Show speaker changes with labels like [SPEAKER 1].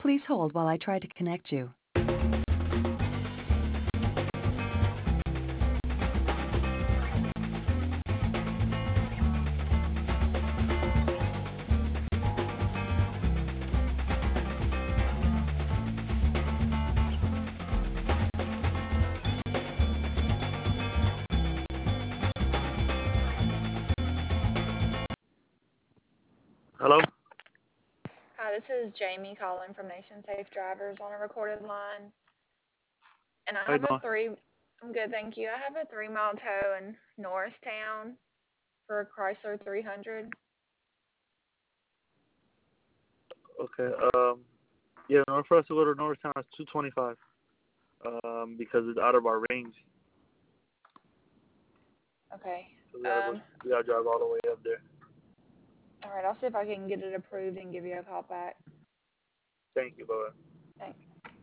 [SPEAKER 1] Please hold while I try to connect you.
[SPEAKER 2] Hello?
[SPEAKER 3] Hi, this is Jamie calling from Nation Safe Drivers on a recorded line. And I
[SPEAKER 2] How you
[SPEAKER 3] have a
[SPEAKER 2] doing?
[SPEAKER 3] three, I'm good, thank you. I have a 3 mile tow in Norristown for a Chrysler 300.
[SPEAKER 2] Okay. Yeah, in order for us to go to Norristown, it's 225. Because it's out of our range.
[SPEAKER 3] Okay.
[SPEAKER 2] So
[SPEAKER 3] Um,
[SPEAKER 2] we gotta drive all the way up there.
[SPEAKER 3] all right, I'll see if I can get it approved and give you a call back.
[SPEAKER 2] Thank you, bye.
[SPEAKER 3] Thanks.